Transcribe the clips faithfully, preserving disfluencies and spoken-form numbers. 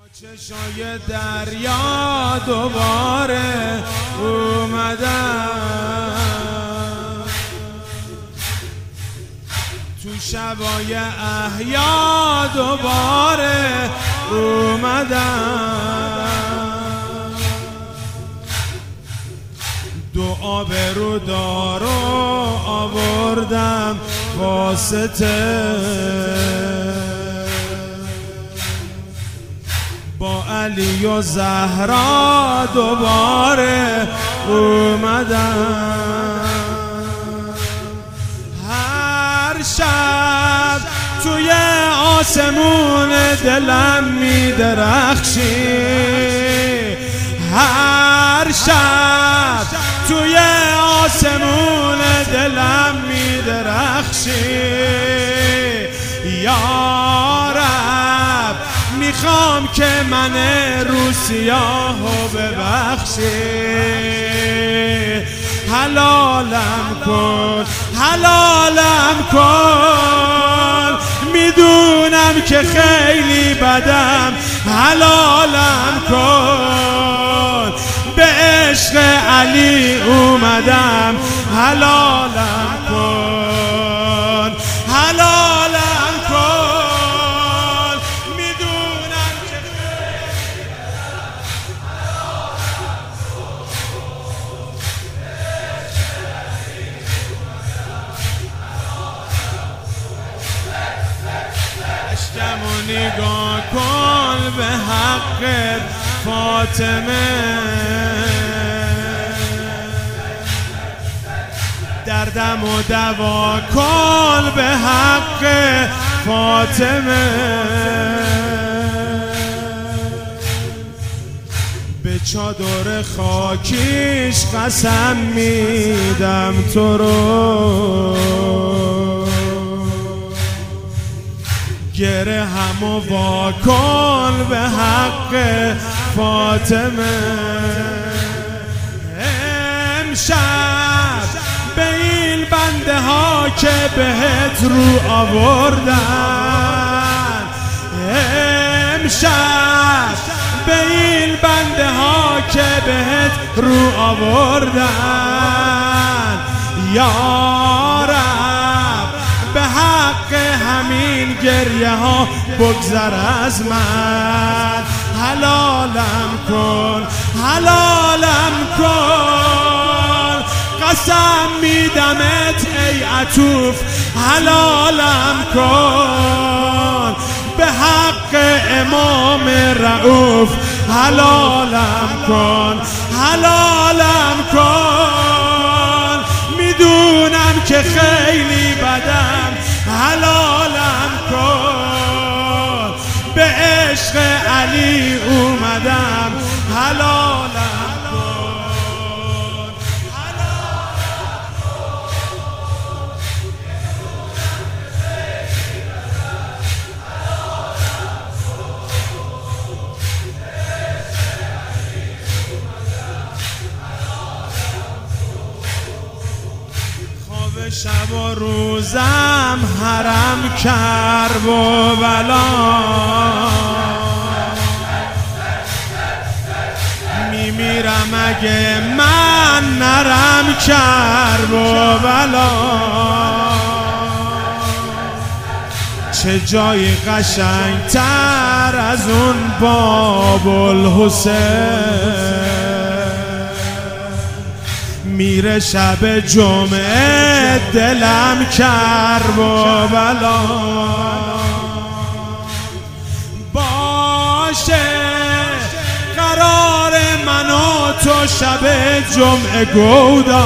چشای دریا دوباره اومدم، تو شبای احیا دوباره اومدم، دو آبرو دارو آوردم واسطه، با علی و زهرا دوباره اومدم، هر شب توی آسمون دلم میدرخشی، هر شب توی آسمون دلم میدرخشی، یا رب میخوام که من رو سیاهو ببخشی، حلالم کن حلالم کن، میدونم که خیلی بدم، حلالم کن، به عشق علی اومدم، حلالم کن حلالم کن، میدونم که خیلی اشکمو نگاه کن به حق فاطمه، دردم و دوا کن به حق فاطمه، به چادر خاکیش قسم میدم تو رو، گره همو وا کن به حق فاطمه، امشب به این بنده ها که بهت رو آوردن، امشب به این بنده ها که بهت رو آوردن، یا رب به حق همین گریه ها بگذر از من، حلالم کن حلالم کن، قسم میدمت ای عطوف، حلالم کن، به حق امام رؤوف، حلالم کن حلالم کن، میدونم که خیلی بدم، حلالم کن، به عشق علی اومدم، حلالم کن حلالم خواب شب و روزم حرم کرب و بلا، میمیرم اگه من نرم کرب و بلا، چه جای قشنگ تر از اون باب الحسین، میره شب جمعه دلم کرب و بلا، باشه قرار من و تو شب جمعه گودا،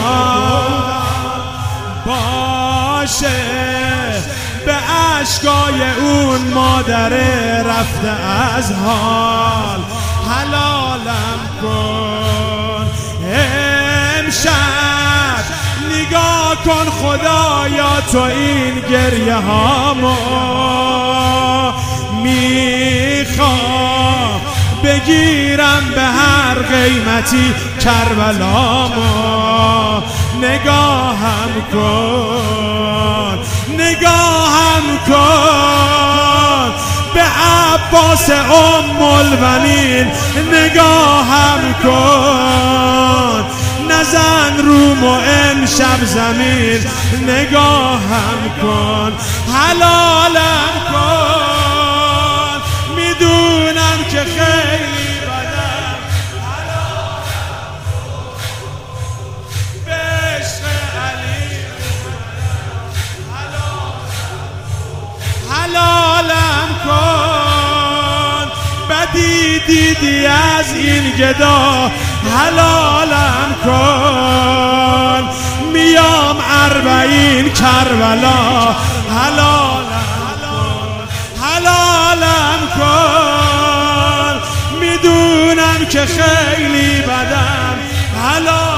باشه به اشکای اون مادر رفته از حال، حلالم کن، امشب نگاه کن خدایا تو این گریه هامو، میخوام بگیرم به هر قیمتی کربلامو، نگاهم کن نگاهم کن به عباس ام البنین نگاهم کن، نزن روم و امشب زمین نگاهم کن، حلالم کن، میدونم که خیلی بدم، به عشق علی حلالم کن، بدی دیدی از این گدا حلالم کن، میام اربعین کربلا حلالم کن، حلالم کن، میدونم که خیلی بدم حلال